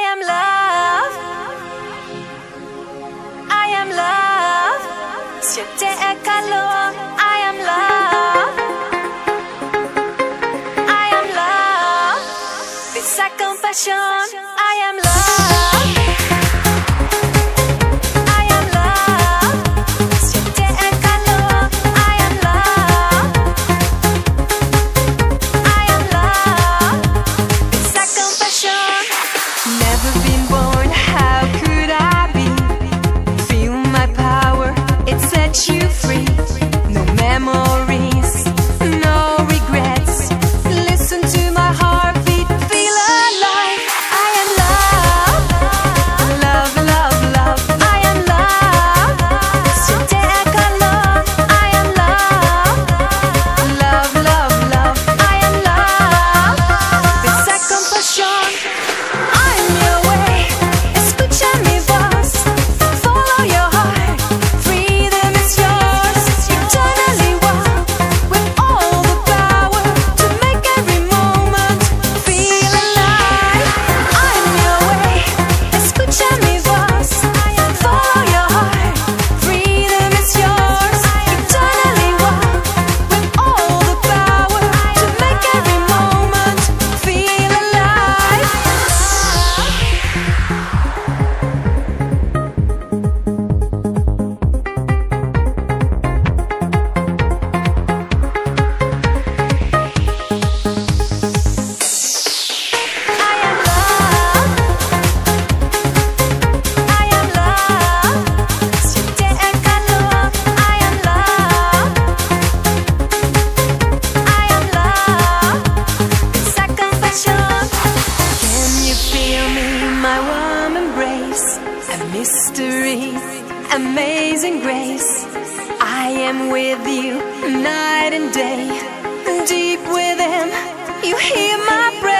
am love. I am love. Siete è calore. I am love. I am love. Pensa con passion. I am love. I am love. Siete è calore. I am love. I am love. Pensa con passion. Never been born, how could I be? Feel my power, it sets you free. No memories, no regrets. Listen to my heartbeat, feel alive. I am love, love, love, love. I am love. Siete calore. I am love, love, love, love. I am love. Pensa con passion. I'm your way, escucha mi voz, follow your heart, freedom is yours, eternally walk with all the power to make every moment feel alive. I'm your way, escucha mi voz, follow your heart, freedom is yours, eternally walk with all the power to make every moment feel alive. I am love. I am love. Siete è calore. I am love. I am love. Pensa con passion. Can you feel me, my warm embrace? A mystery, amazing grace. I am with you night and day. Deep within, you hear my breath.